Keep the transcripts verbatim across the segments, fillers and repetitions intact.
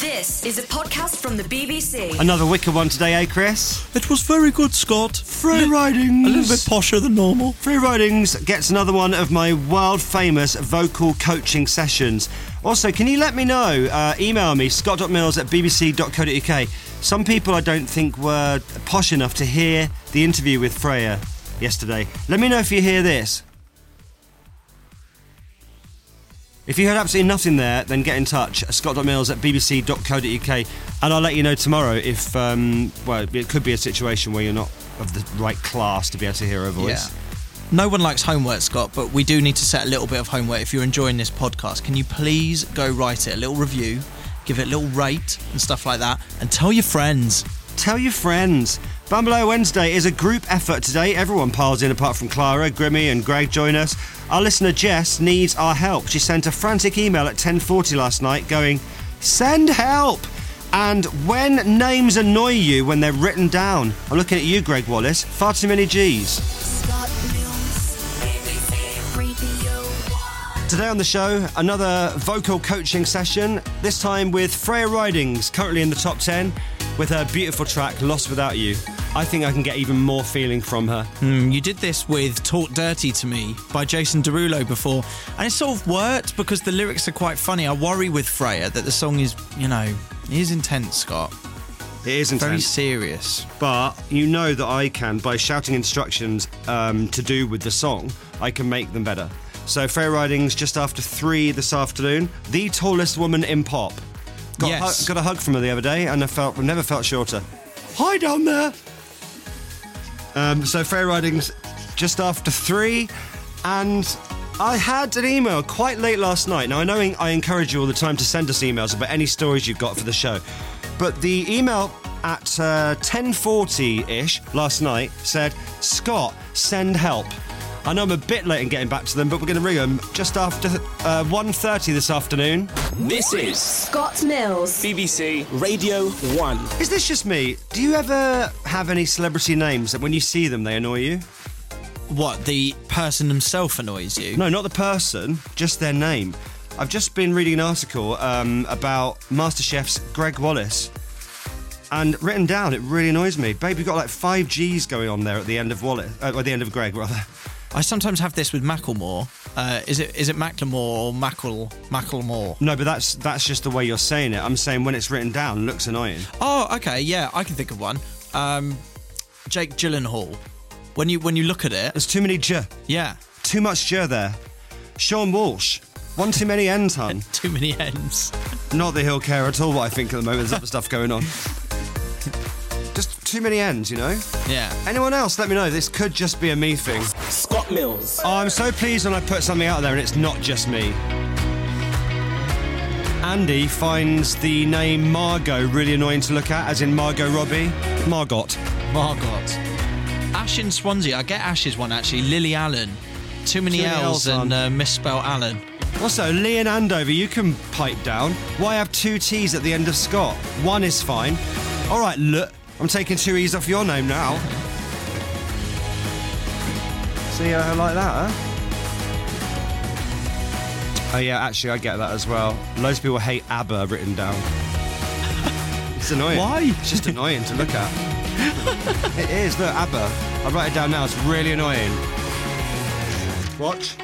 This is a podcast from the B B C. Another wicked one today, eh, Chris? It was very good, Scott. Free Ridings. A little bit posher than normal. Free Ridings gets another one of my world-famous vocal coaching sessions. Also, can you let me know? Uh, email me, scott dot mills at b b c dot co dot u k. Some people I don't think were posh enough to hear the interview with Freya yesterday. Let me know if you hear this. If you heard absolutely nothing there, then get in touch, scott dot mills at b b c dot co dot u k, and I'll let you know tomorrow if, um, well, it could be a situation where you're not of the right class to be able to hear her voice. Yeah. No one likes homework, Scott, but we do need to set a little bit of homework. If you're enjoying this podcast, can you please go write it, a little review, give it a little rate and stuff like that, and tell your friends. Tell your friends. Bambaleo Wednesday is a group effort today. Everyone piles in apart from Clara, Grimmy and Greg join us. Our listener Jess needs our help. She sent a frantic email at ten forty last night going, send help! And when names annoy you when they're written down, I'm looking at you, Greg Wallace, far too many G's. Today on the show, another vocal coaching session, this time with Freya Ridings, currently in the top ten, with her beautiful track, Lost Without You. I think I can get even more feeling from her. Mm, you did this with Talk Dirty to Me by Jason Derulo before, and it sort of worked because the lyrics are quite funny. I worry with Freya that the song is, you know, it is intense, Scott. It is intense. Very serious. But you know that I can, by shouting instructions um, to do with the song, I can make them better. So Freya Ridings just after three this afternoon, the tallest woman in pop. Got, yes. a, hu- got a hug from her the other day, and I felt never felt shorter. Hi down there. Um, so Freya Ridings just after three, and I had an email quite late last night. Now I know I encourage you all the time to send us emails about any stories you've got for the show, but the email at uh, ten forty-ish last night said, Scott, send help. I know I'm a bit late in getting back to them, but we're going to ring them just after uh, one thirty this afternoon. This is Scott Mills. B B C Radio one. Is this just me? Do you ever have any celebrity names that when you see them, they annoy you? What, the person himself annoys you? No, not the person, just their name. I've just been reading an article um, about MasterChef's Greg Wallace, and written down, it really annoys me. Babe, you've got like five G's going on there at the end of Wallace, uh, at the end of Greg, rather. I sometimes have this with Macklemore. Uh, is it is it Macklemore or Mackle Macklemore? No, but that's that's just the way you're saying it. I'm saying when it's written down, it looks annoying. Oh, okay, yeah, I can think of one. Um, Jake Gyllenhaal. When you when you look at it, There's too many J. yeah, Too much J there. Sean Walsh. One too many N's, hun. too many ends. Not that he'll care at all what I think at the moment. There's other stuff going on. Just too many N's, you know? Yeah. Anyone else, let me know. This could just be a me thing. Scott Mills. Oh, I'm so pleased when I put something out there and it's not just me. Andy finds the name Margot really annoying to look at, as in Margot Robbie. Margot. Margot. Ash in Swansea. I get Ash's one, actually. Lily Allen. Too many Too many L's L's and on. uh, misspelled Allen. Also, Lee and Andover, you can pipe down. Why have two T's at the end of Scott? One is fine. All right, look, I'm taking two E's off your name now. See, uh, like that, huh? Oh, yeah, actually, I get that as well. Loads of people hate ABBA written down. It's annoying. Why? It's just annoying to look at. It is, look, ABBA. I'll write it down now, it's really annoying. Watch.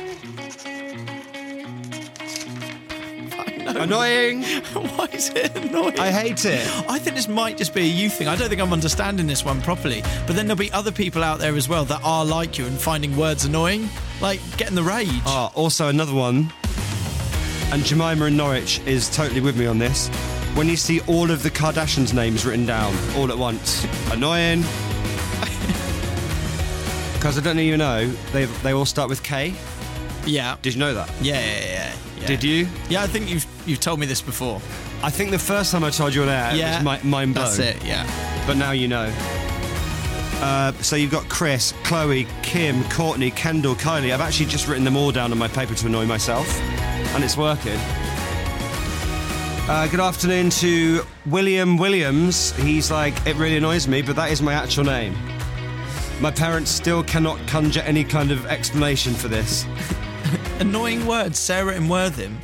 Annoying. Why is it annoying? I hate it. I think this might just be a you thing. I don't think I'm understanding this one properly. But then there'll be other people out there as well that are like you and finding words annoying. Like, getting the rage. Oh, also another one, and Jemima in Norwich is totally with me on this. When you see all of the Kardashians' names written down all at once, annoying. Because I don't even know, they they all start with K. Yeah. Did you know that? Yeah, yeah, yeah, yeah. Did you? Yeah, I think you've you've told me this before. I think the first time I told you on air, Yeah. it was mi- mind blown. That's it, yeah. But now you know. Uh, so you've got Chris, Chloe, Kim, Courtney, Kendall, Kylie. I've actually just written them all down on my paper to annoy myself, and it's working. Uh, good afternoon to William Williams. He's like, it really annoys me, but that is my actual name. My parents still cannot conjure any kind of explanation for this. Annoying words, Sarah in Worthing.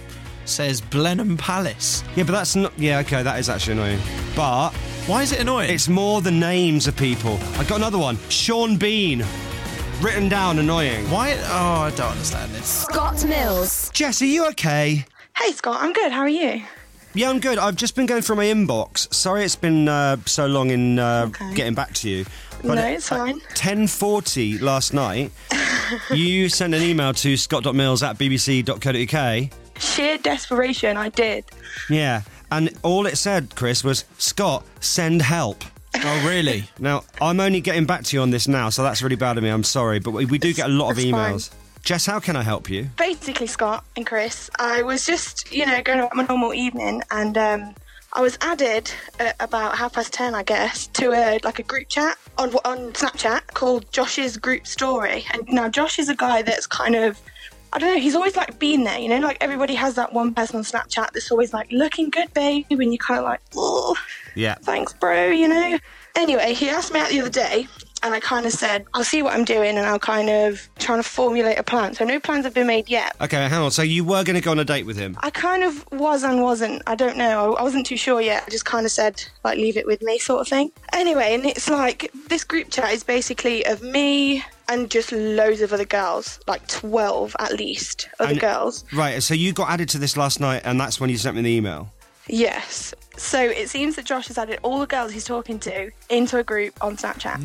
says Blenheim Palace. Yeah, but that's not... Yeah, OK, that is actually annoying. But... Why is it annoying? It's more the names of people. I got another one. Sean Bean. Written down, annoying. Why? Oh, I don't understand this. Scott Mills. Jess, are you OK? Hey Scott, I'm good. How are you? Yeah, I'm good. I've just been going through my inbox. Sorry it's been uh, so long in uh, Okay. getting back to you. No, it's fine. ten forty last night, you sent an email to scott.mills at bbc.co.uk. Sheer desperation, I did. Yeah, and all it said, Chris, was, Scott, send help. Oh, really? Now, I'm only getting back to you on this now, so that's really bad of me. I'm sorry, but we, we do get a lot of It's emails. Jess, how can I help you? Basically, Scott and Chris, I was just, you know, going about my normal evening, and um, I was added at about half past ten, I guess, to a like a group chat on on Snapchat called Josh's Group Story. And now Josh is a guy that's kind of, I don't know, he's always like been there, you know, like everybody has that one person on Snapchat that's always like, looking good, babe, and you're kind of like, oh, Yeah. thanks, bro, you know. Anyway, he asked me out the other day, and I kind of said, I'll see what I'm doing, and I'll kind of trying to formulate a plan. So no plans have been made yet. Okay, hang on. So you were going to go on a date with him? I kind of was and wasn't. I don't know. I wasn't too sure yet. I just kind of said, like, leave it with me sort of thing. Anyway, and it's like, this group chat is basically of me and just loads of other girls, like twelve at least other And- girls. Right, so you got added to this last night, and that's when you sent me the email? Yes. So it seems that Josh has added all the girls he's talking to into a group on Snapchat.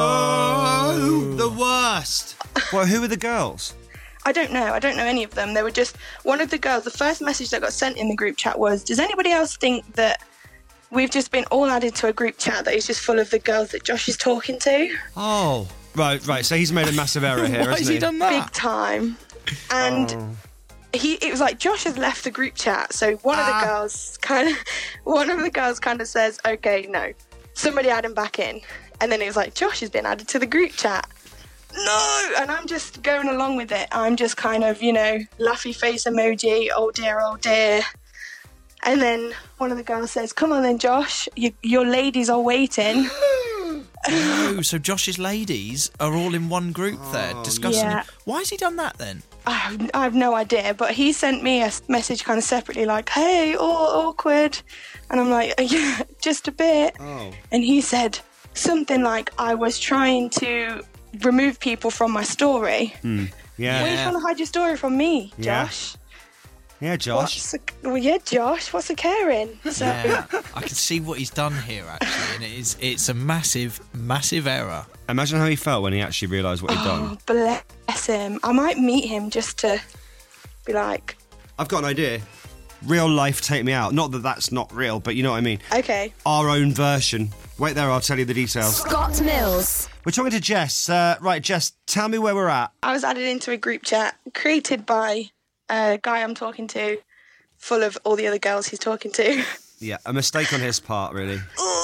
No! The worst! Well, who are the girls? I don't know. I don't know any of them. They were just one of the girls. The first message that got sent in the group chat was, does anybody else think that we've just been all added to a group chat that is just full of the girls that Josh is talking to? Oh. Right, right. So he's made a massive error here, Why hasn't has he done that? Big time. And Oh. he, it was like Josh has left the group chat. So one of Ah. the girls kind of, one of the girls kind of says, okay, no. Somebody add him back in. And then it was like, Josh has been added to the group chat. No! And I'm just going along with it. I'm just kind of, you know, laughy face emoji, oh dear, oh dear. And then one of the girls says, come on then, Josh, you, your ladies are waiting. Oh, so Josh's ladies are all in one group there discussing Yeah. him. Why has he done that then? I have, I have no idea, but he sent me a s- message kind of separately like, hey, oh, awkward. And I'm like, yeah, just a bit. Oh. And he said something like, I was trying to remove people from my story. Yeah. Why are you trying to hide your story from me, Yeah. Josh? Yeah, Josh. What's a, well, yeah, Josh, what's a caring? So, Yeah, I can see what he's done here actually, and it is it's a massive, massive error. Imagine how he felt when he actually realised what he'd oh, done. bless him. I might meet him just to be like, I've got an idea. Real life Take Me Out. Not that that's not real, but you know what I mean. okay. Our own version. Wait there, I'll tell you the details. Scott Mills. We're talking to Jess. Uh, right, Jess, tell me where we're at. I was added into a group chat created by a guy I'm talking to, full of all the other girls he's talking to. Yeah, a mistake on his part, really.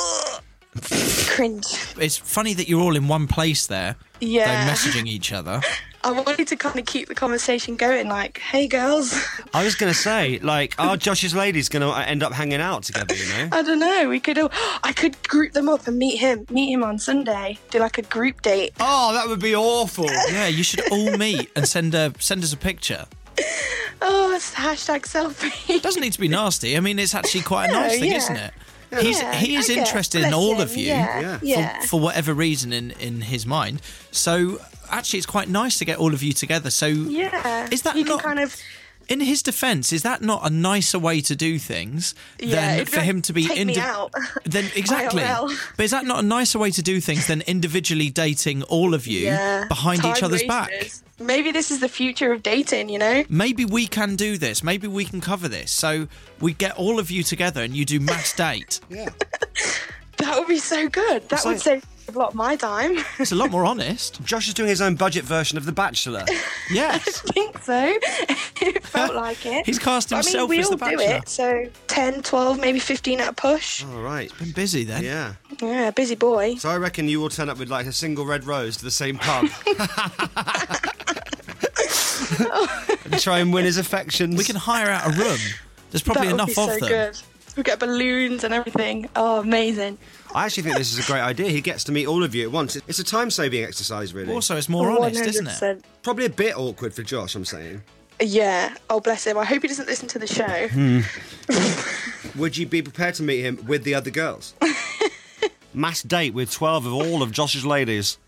Cringe. It's funny that you're all in one place there, Yeah. though messaging each other. I wanted to kind of keep the conversation going, like, hey girls. I was going to say, like, are Josh's ladies going to end up hanging out together, you know? I don't know. We could all, I could group them up and meet him. Meet him on Sunday. Do like a group date. Oh, that would be awful. Yeah, you should all meet and send a send us a picture. Oh, it's hashtag selfie. It doesn't need to be nasty. I mean, it's actually quite a No, nice thing, yeah. isn't it? He's Yeah, he is I get- interested in bless all him, of you Yeah. Yeah. yeah. for, for whatever reason in, in his mind. So actually, it's quite nice to get all of you together. So Yeah. is that you not? can kind of In his defence, is that not a nicer way to do things Yeah, than it'd be for like, him to be take me indi- out. Then exactly. I R L. But is that not a nicer way to do things than individually dating all of you yeah. behind each Time other's back? wasters. Maybe this is the future of dating, you know? Maybe we can do this. Maybe we can cover this. So we get all of you together and you do mass date. Yeah. That would be so good. That It's would like- save a lot of my time. It's a lot more honest. Josh is doing his own budget version of The Bachelor. Yes. I think so. It felt like it. He's cast But himself I mean, we as all the do Bachelor. it, so ten, twelve, maybe fifteen at a push. All right. Been busy then. Yeah. Yeah, busy boy. So I reckon you will turn up with like a single red rose to the same pub. And try and win his affections. We can hire out a room. There's probably that would enough be so of them. good. We get balloons and everything. Oh, amazing. I actually think this is a great idea. He gets to meet all of you at once. It's a time-saving exercise, really. Also, it's more honest, isn't it? one hundred percent. Probably a bit awkward for Josh, I'm saying. Yeah. Oh, bless him. I hope he doesn't listen to the show. Hmm. Would you be prepared to meet him with the other girls? Mass date with twelve of all of Josh's ladies.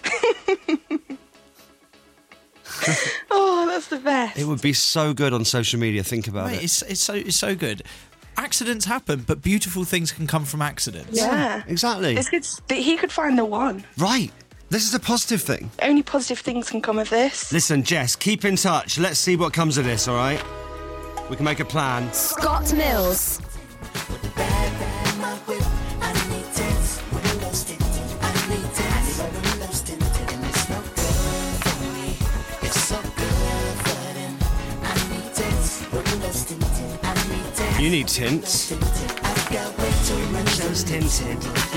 Oh, that's the best. It would be so good on social media. Think about Mate, it. it's, it's so it's so good. Accidents happen, but beautiful things can come from accidents. Yeah. Exactly. It's good that he could find the one. Right. This is a positive thing. Only positive things can come of this. Listen, Jess, keep in touch. Let's see what comes of this, all right? We can make a plan. Scott Mills. You need tints. Those tinted.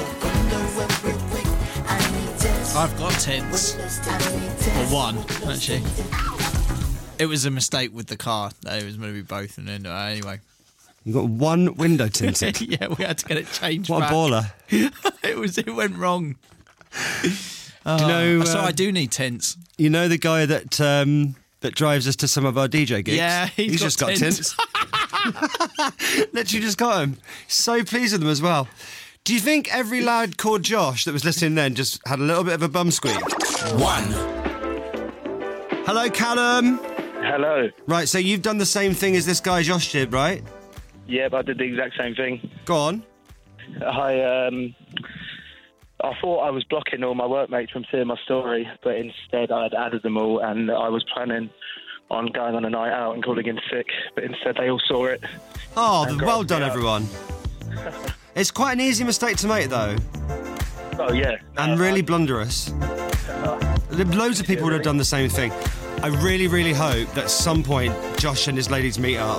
I've got tints. Or one, actually. It was a mistake with the car. It was going to be both, and then uh, anyway. You got one window tinted. Yeah, we had to get it changed. What back. a baller! it was. It went wrong. Do you know? so uh, I do need tints. You know the guy that um, that drives us to some of our D J gigs? Yeah, he's got just got tints. tints. Literally just got him. So pleased with them as well. Do you think every lad called Josh that was listening then just had a little bit of a bum squeak? One. Hello, Callum. Hello. Right, so you've done the same thing as this guy Josh did, right? Yep, I did the exact same thing. Go on. I um, I thought I was blocking all my workmates from seeing my story, but instead I had added them all, and I was planning on going on a night out and calling in sick, but instead they all saw it. Oh, And got well me done, out. everyone. It's quite an easy mistake to make, though, Oh, yeah. and Uh, really blunderous. Loads of people would have done the same thing. I really, really hope that at some point Josh and his ladies meet up.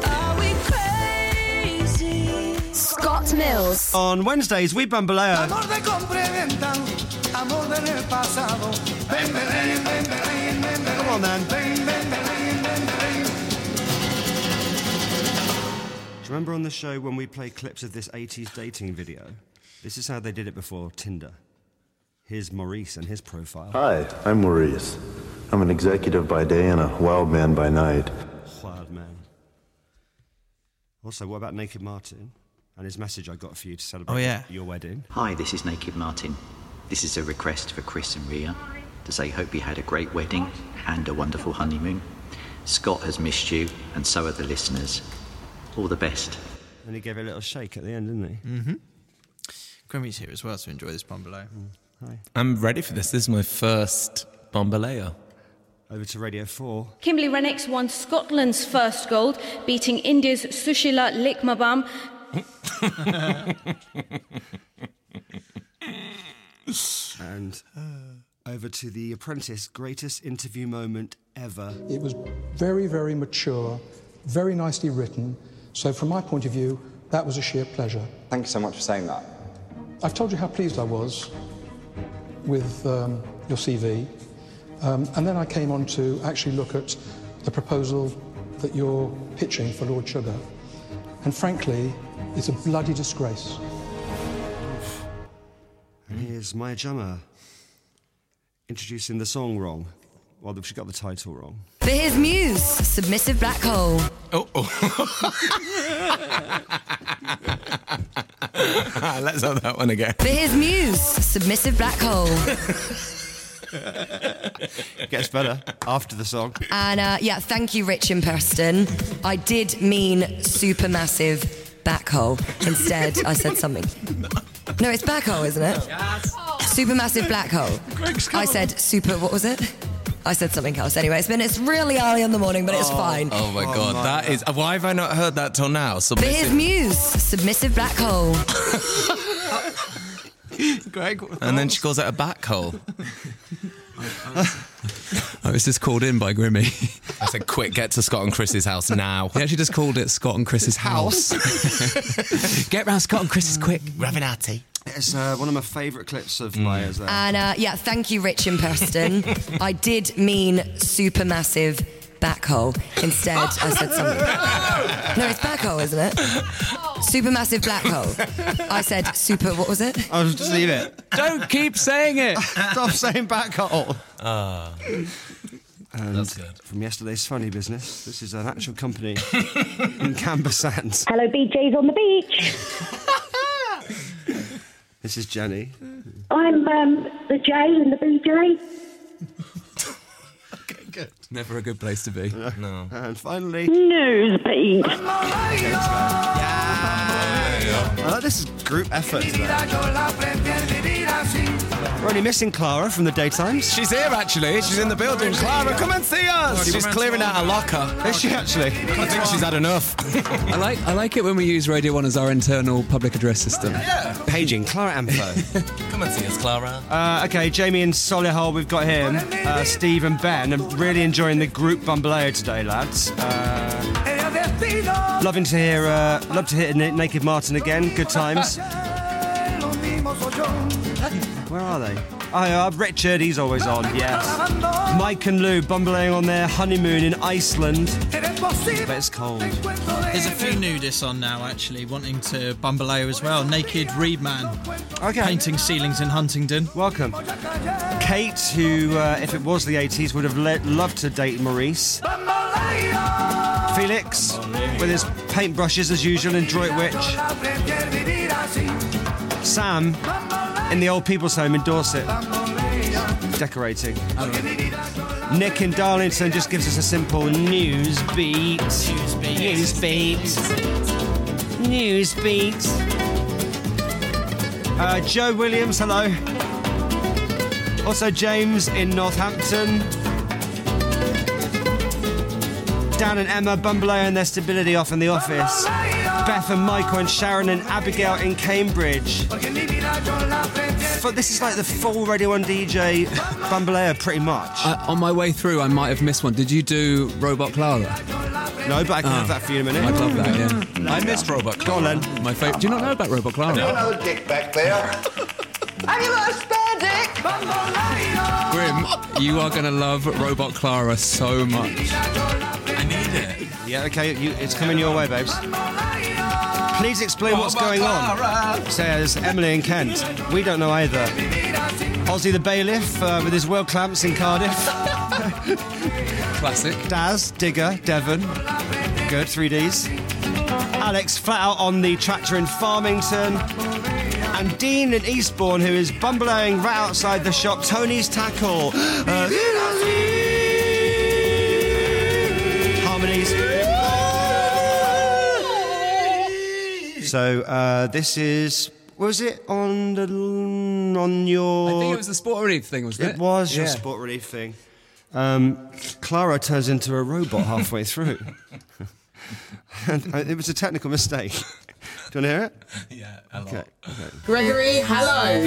Scott Mills. On Wednesdays, we bamboleo. Come on, then. Do you remember on the show when we played clips of this eighties dating video? This is how they did it before Tinder. Here's Maurice and his profile. Hi, I'm Maurice. I'm an executive by day and a wild man by night. Wild man. Also, what about Naked Martin and his message I got for you to celebrate Oh, yeah. your wedding? Hi, this is Naked Martin. This is a request for Chris and Ria to say hope you had a great wedding and a wonderful honeymoon. Scott has missed you, and so have the listeners. All the best. And he gave it a little shake at the end, didn't he? Mm-hmm. Grimmy's here as well to enjoy this bumbaloo. Mm. Hi. I'm ready for this. This is my first Bombaleo. Over to Radio four. Kimberly Rennicks won Scotland's first gold, beating India's Sushila Likmabam. And over to The Apprentice, greatest interview moment ever. It was very, very mature, very nicely written. So from my point of view, that was a sheer pleasure. Thank you so much for saying that. I've told you how pleased I was with um, your C V. Um, and then I came on to actually look at the proposal that you're pitching for Lord Sugar. And frankly, it's a bloody disgrace. And here's Maya Jama introducing the song wrong. Well, she got the title wrong. For his muse, Submissive Black Hole. Oh, oh. Let's have that one again. For his muse, Submissive Black Hole. It gets better after the song. And uh, yeah, thank you, Rich in Preston. I did mean supermassive back hole. Instead, I said something. No, it's back hole, isn't it? Yes. Supermassive black hole. I said super, what was it? I said something else. Anyway, it's been, it's really early in the morning, but it's oh, fine. Oh my God, oh my that God. is, why have I not heard that till now? Submissive. For his muse, Submissive Black Hole. Greg, and then she calls it a back hole. Oh, this is called in by Grimmy. I said, quick, get to Scott and Chris's house now. He actually just called it Scott and Chris's house. Get round Scott and Chris's quick. Ravenati. It's uh, one of my favourite clips of Maya's there. And uh, yeah, thank you, Rich in Preston. I did mean supermassive back hole. Instead, I said something. No, it's back hole, isn't it? Supermassive black hole. I said super, what was it? I'll just leave it. Don't keep saying it. Stop saying back hole. Uh. And That's good. from yesterday's funny business, this is an actual company in Camber Sands. Hello, B Js on the beach. This is Jenny. I'm um, the J in the B J. Okay, good. Never a good place to be. No. And finally... Newsbeat. I like this group effort today. We're only missing Clara from the daytimes. She's here, actually. She's in the building. Clara, come and see us. She's clearing out a locker. Is she actually? I think she's had enough. I like I like it when we use Radio one as our internal public address system. Yeah. Paging, Clara Amfo. Come and see us, Clara. Uh, okay, Jamie and Solihull, we've got him. Uh, Steve and Ben. I'm really enjoying the group Bamboleo today, lads. Uh, loving to hear, uh, love to hear N- Naked Martin again. Good times. Where are they? Oh, uh, Richard, he's always on, yes. Mike and Lou bumbling on their honeymoon in Iceland. But it's cold. There's a few nudists on now, actually, wanting to bamboleo as well. Naked Reed Man. Okay. Painting ceilings in Huntingdon. Welcome. Kate, who, uh, if it was the eighties, would have le- loved to date Maurice. Felix, with his paintbrushes as usual in Droit Witch. Sam, in the old people's home in Dorset, decorating. Nick in Darlington just gives us a simple news beat. News beat. News beat. News beat. Uh, Joe Williams, hello. Also James in Northampton. Dan and Emma bumbling their stability off in the office. Beth and Michael and Sharon and Abigail in Cambridge. But this is like the full Radio one D J bamboleo, pretty much. Uh, on my way through, I might have missed one. Did you do Robot Clara? No, but I can Oh. have that for you in a minute. I'd love that, yeah. I missed Robot Go on, then. My favourite. Do you not know about Robot Clara? Another dick back there. Have you got a spare dick? Grim, you are going to love Robot Clara so much. I need it. Yeah, okay, you, it's coming your way, babes. Please explain what's going on, says Emily in Kent. We don't know either. Ozzy the bailiff uh, with his wheel clamps in Cardiff. Classic. Daz, Digger, Devon. Good, three Ds. Alex flat out on the tractor in Farmington. And Dean in Eastbourne, who is bumbling right outside the shop. Tony's tackle. Uh, harmonies. So uh, this is. Was it on the on your? I think it was the Sport Relief thing, wasn't it? It was your Yeah. Sport Relief thing. Um, Clara turns into a robot halfway through. And it was a technical mistake. Do you want to hear it? Yeah, a lot. Okay. okay. Gregory, hello.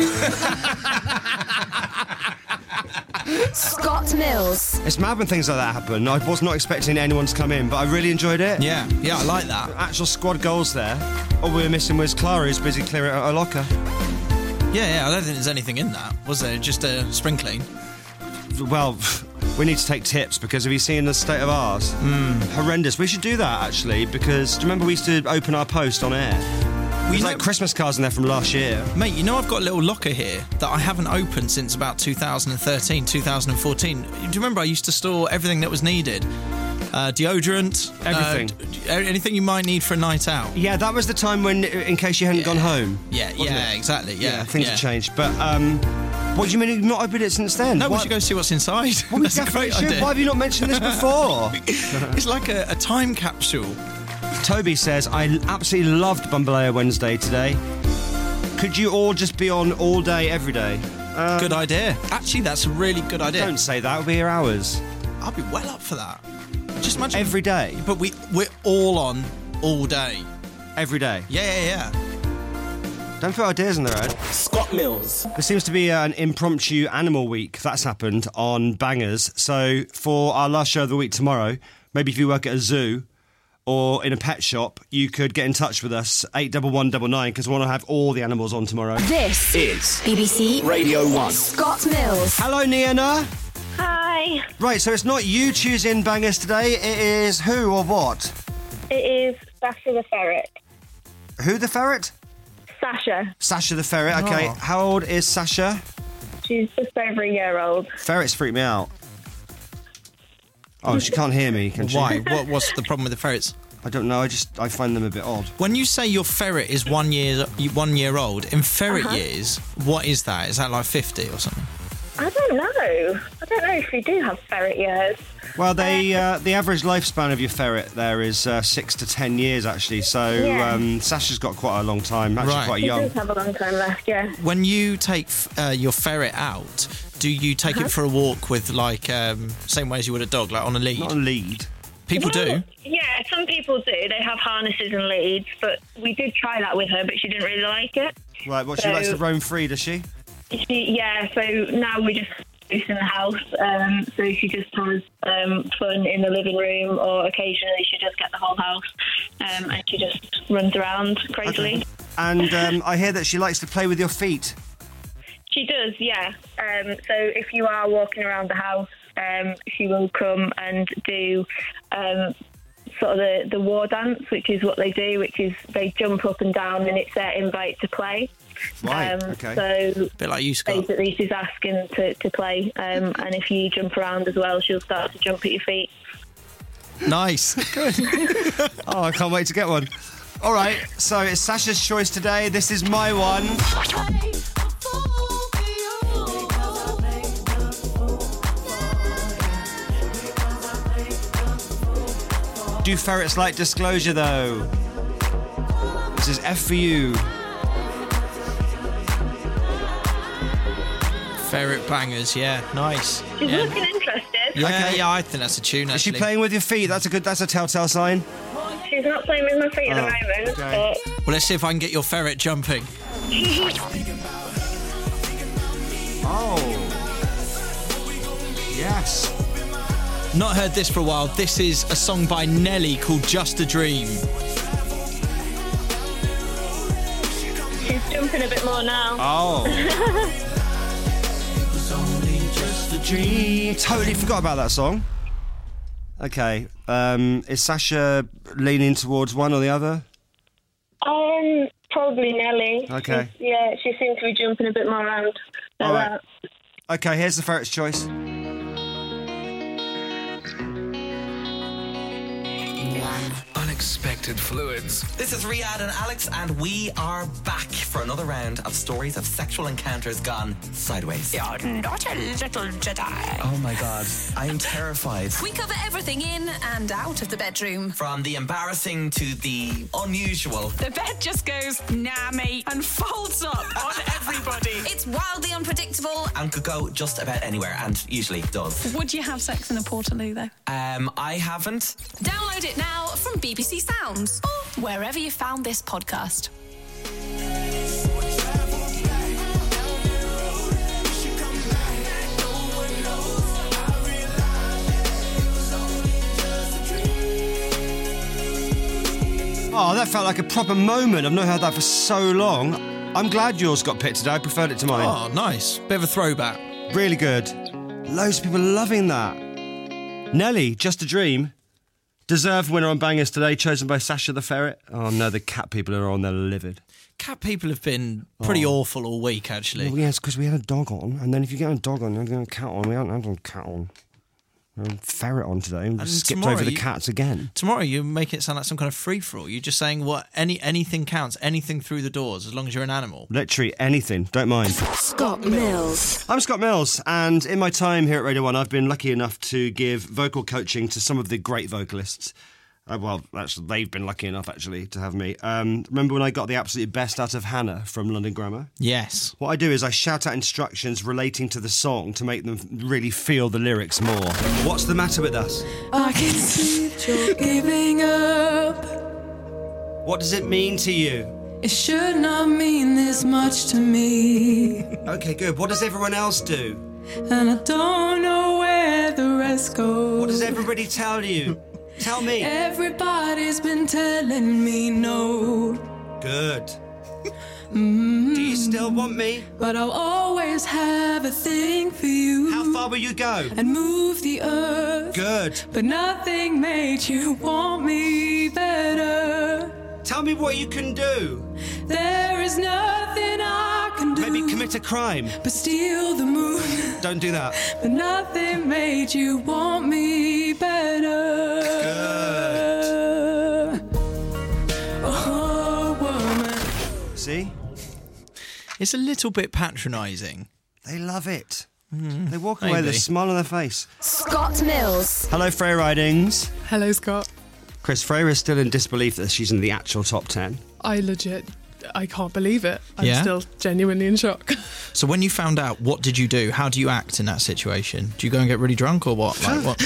Scott Mills. It's mad when things like that happen. I was not expecting anyone to come in, but I really enjoyed it. Yeah, yeah, I like that. Actual squad goals there. All we were missing was Clara, who's busy clearing out her locker. Yeah, yeah, I don't think there's anything in that. Was there? Just a spring clean? Well, we need to take tips because have you seen the state of ours? Mm. Horrendous. We should do that actually because do you remember we used to open our post on air? There's like Christmas cards in there from last year. Mate, you know I've got a little locker here that I haven't opened since about two thousand thirteen, two thousand fourteen. Do you remember I used to store everything that was needed? Uh, deodorant, Everything. uh, anything you might need for a night out. Yeah, that was the time when, in case you hadn't gone home. Yeah, wasn't yeah, it? exactly. Yeah, things yeah. have changed. But um, what do you mean you've not opened it since then? No, Why- we should go see what's inside. Well, we That's a definitely great should. idea. Why have you not mentioned this before? It's like a, a time capsule. Toby says, I absolutely loved Bamboleo Wednesday today. Could you all just be on all day, every day? Um, Good idea. Actually, that's a really good idea. Don't say that. We'll be here hours. I'll be well up for that. Just imagine Every day? But we we're all on all day. Every day? Yeah, yeah, yeah. Don't put ideas in their head. Scott Mills. There seems to be an impromptu animal week that's happened on Bangers. So for our last show of the week tomorrow, maybe if you work at a zoo or in a pet shop, you could get in touch with us, eight one one nine nine, because we want to have all the animals on tomorrow. This is B B C Radio one. Scott Mills. Hello, Niana. Hi. Right, so it's not you choosing Bangers today, it is who or what? It is Sasha the ferret. Who the ferret? Sasha. Sasha the ferret, okay. Oh. How old is Sasha? She's just over a year old. Ferrets freak me out. Oh, she can't hear me, can she? Why? What, what's the problem with the ferrets? I don't know. I just I find them a bit odd. When you say your ferret is one year one year old, in ferret Uh-huh. years, what is that? Is that like fifty or something? I don't know. I don't know if we do have ferret years. Well, they uh, the average lifespan of your ferret there is uh, six to ten years, actually. So Yeah. um, Sasha's got quite a long time. Actually, Right. quite He young. does have a long time left, yeah. When you take uh, your ferret out, do you take Uh-huh. it for a walk with like um, same way as you would a dog, like on a lead? Not a lead. People Well, do. Yeah, some people do. They have harnesses and leads, but we did try that with her, but she didn't really like it. Right. Well, she So- likes to roam free, does she? She, yeah, so now we just loose in the house. Um, so she just has um, fun in the living room, or occasionally she does get the whole house, um, and she just runs around crazily. And um, I hear that she likes to play with your feet. She does, yeah. Um, so if you are walking around the house, um, she will come and do um, sort of the, the war dance, which is what they do, which is they jump up and down, and it's their invite to play. Right, Um, okay. So bit like you, Scott. basically she's asking to, to play, um, and if you jump around as well, she'll start to jump at your feet. Nice. Good. Oh, I can't wait to get one. All right, so it's Sasha's choice today. This is my one. Do ferrets like disclosure, though? This is F for you. Ferret bangers, yeah, nice. She's Yeah. looking interested. Yeah, Okay. yeah, I think that's a tune. Is she Actually. playing with your feet? That's a good. That's a telltale sign. She's not playing with my feet at the Oh, moment, okay. Well, let's see if I can get your ferret jumping. Oh. Yes. Not heard this for a while. This is a song by Nelly called Just a Dream. She's jumping a bit more now. Oh. Just a dream. Totally forgot about that song. Okay. Um, is Sasha leaning towards one or the other? Um, probably Nelly. Okay. She's- yeah, she seems to be jumping a bit more around. All right. Okay, here's the ferret's choice. Unexpected fluids. This is Riyadh and Alex, and we are back for another round of stories of sexual encounters gone sideways. You're not a little Jedi. Oh my god, I am terrified. We cover everything in and out of the bedroom. From the embarrassing to the unusual. The bed just goes, nah, mate, and folds up on everybody. It's wildly unpredictable. And could go just about anywhere, and usually does. Would you have sex in a Portaloo, though? Um, I haven't. Download it now from B B C Sounds or wherever you found this podcast. Oh, that felt like a proper moment. I've not heard that for so long. I'm glad yours got picked today. I preferred it to mine. Oh, nice. Bit of a throwback. Really good. Loads of people loving that. Nelly, Just a Dream. Deserved winner on Bangers today, chosen by Sasha the Ferret. Oh no, the cat people are on there livid. Cat people have been pretty Oh. awful all week, actually. Well, yes, because we had a dog on, and then if you get a dog on, you're going to a cat on. We haven't had a cat on. We had a ferret on today, and we And skipped tomorrow over the you- cats again. Tomorrow you make it sound like some kind of free-for-all. You're just saying what any anything counts, anything through the doors, as long as you're an animal. Literally anything, don't mind. Scott Mills. I'm Scott Mills, and in my time here at Radio one, I've been lucky enough to give vocal coaching to some of the great vocalists. Uh, well, actually, they've been lucky enough, actually, to have me. Um, remember when I got the absolute best out of Hannah from London Grammar? Yes. What I do is I shout out instructions relating to the song to make them really feel the lyrics more. What's the matter with us? I can see that you're giving up. What does it mean to you? It should not mean this much to me. Okay, good. What does everyone else do? And I don't know where the rest goes. What does everybody tell you? Tell me. Everybody's been telling me no. Good. Mm-hmm. Do you still want me? But I'll always have a thing for you. How far will you go? And move the earth. Good. But nothing made you want me better. Tell me what you can do. There is nothing I can do. Maybe commit a crime. But steal the moon. Don't do that. But nothing made you want me better. Good. Oh, woman. See? It's a little bit patronising. They love it. Mm, they walk away with a maybe. smile on their face. Scott Mills. Hello, Freya Ridings. Hello, Scott. Chris, Freya is still in disbelief that she's in the actual top ten. I legit, I can't believe it. I'm Yeah? still genuinely in shock. So when you found out, what did you do? How do you act in that situation? Do you go and get really drunk or what? Like what?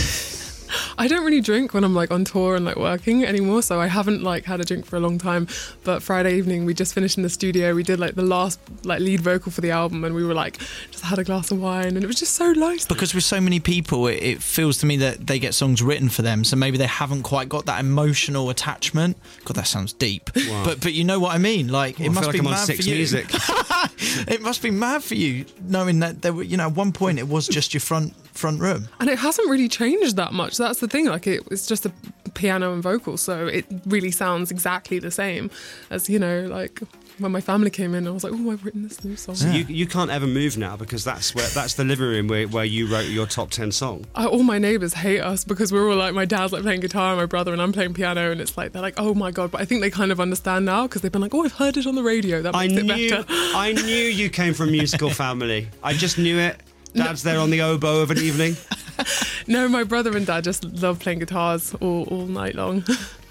I don't really drink when I'm like on tour and like working anymore, so I haven't like had a drink for a long time. But Friday evening we just finished in the studio. We did like the last like lead vocal for the album, and we were like just had a glass of wine, and it was just so nice. Because with so many people, it, it feels to me that they get songs written for them, so maybe they haven't quite got that emotional attachment. God, that sounds deep. Wow. But but you know what I mean. Like Well, it I must feel be like I'm on mad Six for you. Music. It must be mad for you knowing that there were, you know, at one point it was just your front front room. And it hasn't really changed that much. That's the thing. Like it, it's just a piano and vocal, so it really sounds exactly the same as, you know, like when my family came in. I was like, oh, I've written this new song. So you you can't ever move now because that's where that's the living room where, where you wrote your top ten song. I, all my neighbours hate us because we're all like, my dad's like playing guitar, my brother and I'm playing piano, and it's like they're like, oh my god. But I think they kind of understand now because they've been like, oh, I've heard it on the radio. That I makes it knew better. I knew you came from a musical family. I just knew it. Dad's there on the oboe of an evening. No, my brother and dad just love playing guitars all, all night long.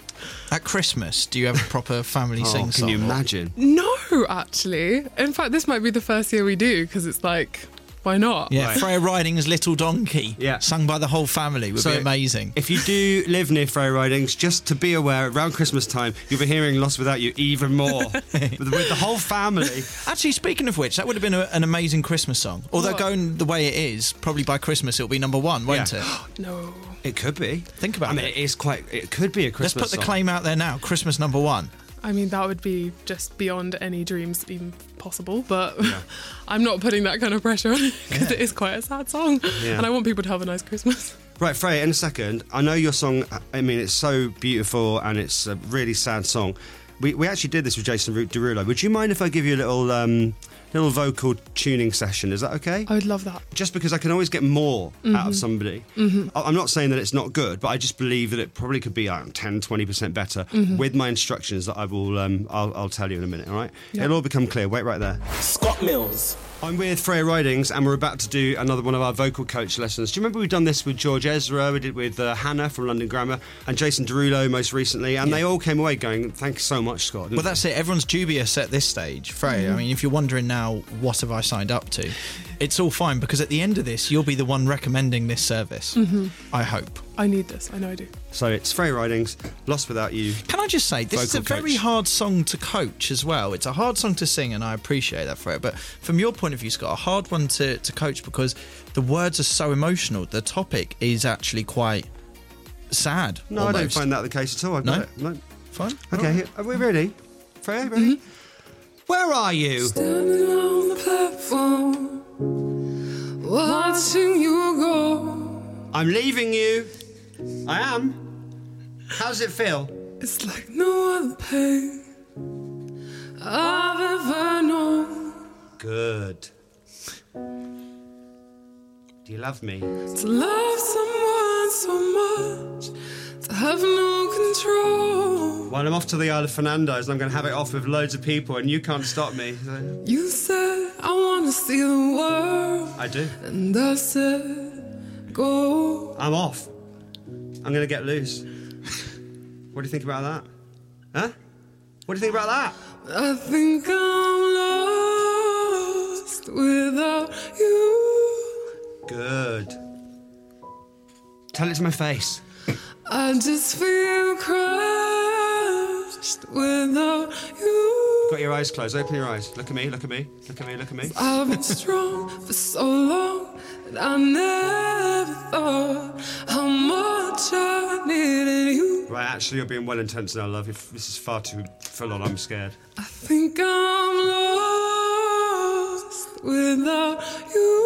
At Christmas, do you have a proper family Oh, sing can song? you or- imagine? No, actually. In fact, this might be the first year we do because it's like, why not? Yeah, Right. Freya Ridings' Little Donkey, Yeah. sung by the whole family, would So, be amazing. If you do live near Freya Ridings, just to be aware, around Christmas time, you'll be hearing Lost Without You even more. with, with the whole family. Actually, speaking of which, that would have been a, an amazing Christmas song. Although What? going the way it is, probably by Christmas it'll be number one, won't Yeah. it? No. It could be. Think about I mean, it. it is quite. It could be a Let's Christmas put the song. claim out there now. Christmas number one. I mean, that would be just beyond any dreams even possible, but Yeah. I'm not putting that kind of pressure on it because it is quite a sad song. Yeah. And I want people to have a nice Christmas. Right, Freya, in a second, I know your song, I mean, it's so beautiful and it's a really sad song. We, we actually did this with Jason Derulo. Would you mind if I give you a little um, little vocal tuning session? Is that okay? I would love that. Just because I can always get more out of somebody. Mhm. I- I'm not saying that it's not good, but I just believe that it probably could be like ten, twenty percent better Mhm. with my instructions that I will, um, I'll, I'll tell you in a minute, all right? Yeah. It'll all become clear. Wait right there. Scott Mills. I'm with Freya Ridings and we're about to do another one of our vocal coach lessons. Do you remember we've done this with George Ezra, we did with uh, Hannah from London Grammar and Jason Derulo most recently, and Yeah. they all came away going, thank you so much, Scott. didn't Well, that's it. Everyone's dubious at this stage. Freya, I mean, if you're wondering now, what have I signed up to? It's all fine because at the end of this, you'll be the one recommending this service. Mhm. I hope. I need this. I know I do. So it's Freya Ridings, Lost Without You. Can I just say, this is a Vocal very coach. hard song to coach as well. It's a hard song to sing, and I appreciate that, Freya. But from your point of view, Scott, a hard one to, to coach because the words are so emotional. The topic is actually quite sad. No, I don't almost. find that the case at all. I've got No? it. No. Fine. Okay, here- are we ready? Freya, ready? Where are you? Standing on the platform, watching you go. I'm leaving you. I am. How does it feel? It's like no other pain I've ever known. Good. Do you love me? To love someone so much, to have no control. Well, I'm off to the Isle of Fernandez and I'm going to have it off with loads of people and you can't stop me. So You said I want to see the world, I do. and I said go. I'm off. I'm going to get loose. What do you think about that? Huh? What do you think about that? I think I'm lost without you. Good. Tell it to my face. I just feel crushed without you. Got your eyes closed. Open your eyes. Look at me, look at me, look at me, look at me. I've been strong for so long that I never thought how much I needed you. Right, actually, you're being well intense now, love. If this is far too full on, I'm scared. I think I'm lost without you.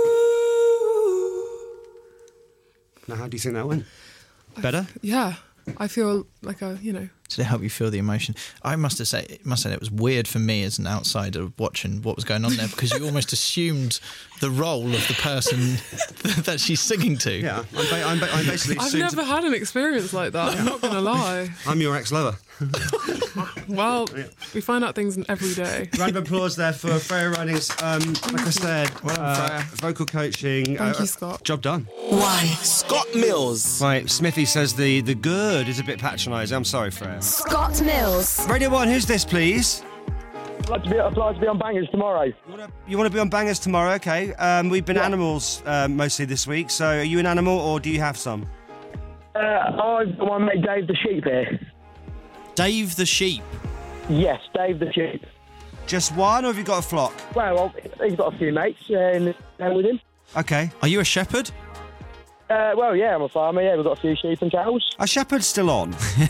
Now, how do you think that went? Better? Yeah, I feel like a, you know, Did it help you feel the emotion? I must have said, must say it was weird for me as an outsider watching what was going on there because you almost assumed the role of the person that she's singing to. Yeah, I'm, ba- I'm, ba- I'm basically. I've soon never to- had an experience like that. I'm not going to lie. I'm your ex-lover. Well, we find out things every day. Round of applause there for Freya Ridings. Um, like I said, uh, vocal coaching. Thank uh, you, Scott. Job done. One. Scott Mills. Right, Smithy says the, the good is a bit patronising. I'm sorry, Freya. Scott Mills. Radio one, who's this, please? I'd like to be, I'd like to be on Bangers tomorrow. You want to be on Bangers tomorrow? Okay. Um, we've been animals uh, mostly this week. So are you an animal or do you have some? Uh, I want to make Dave the sheep here. Dave the sheep? Yes, Dave the sheep. Just one, or have you got a flock? Well, he's got a few mates uh, in, uh, with him. Okay. Are you a shepherd? Uh, well, yeah, I'm a farmer. Yeah, we've got a few sheep and cows. Are shepherds still on?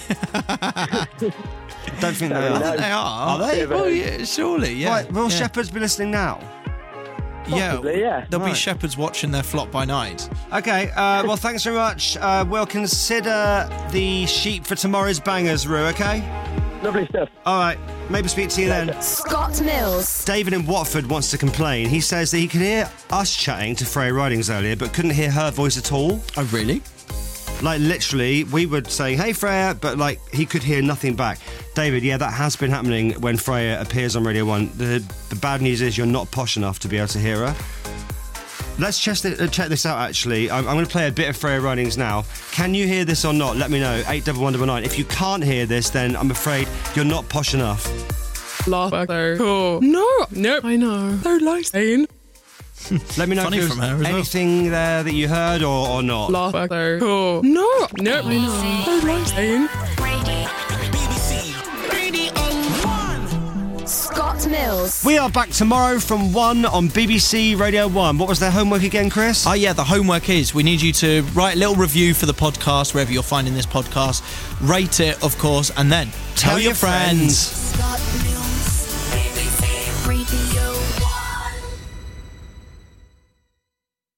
Don't think they No, are. no. They are. Are they? Oh, yeah, surely, yeah. Right, will yeah. shepherds be listening now? Possibly, yeah. There'll Right. be shepherds watching their flock by night. Okay, uh, well, thanks very much. Uh, we'll consider the sheep for tomorrow's Bangers, Roo, okay? Lovely stuff. All right, maybe speak to you then. Scott Mills. David in Watford wants to complain. He says that he could hear us chatting to Freya Ridings earlier, but couldn't hear her voice at all. Oh, really? Like, literally, we were saying, hey, Freya, but, like, he could hear nothing back. David, yeah, that has been happening when Freya appears on Radio one. The, the bad news is you're not posh enough to be able to hear her. Let's check this, uh, check this out, actually. I'm, I'm going to play a bit of Freya Ridings now. Can you hear this or not? Let me know. eight one one nine nine. If you can't hear this, then I'm afraid you're not posh enough. Laugh so cool. No, nope. I know. So light. Let me know Funny if from there's her as well. anything there that you heard or, or not. Laugh so cool. No, nope. I know. So light. Scott Mills. We are back tomorrow from one on B B C Radio one. What was their homework again, Chris? Oh, yeah, the homework is we need you to write a little review for the podcast, wherever you're finding this podcast. Rate it, of course, and then tell, Tell your your friends. friends. Scott Mills.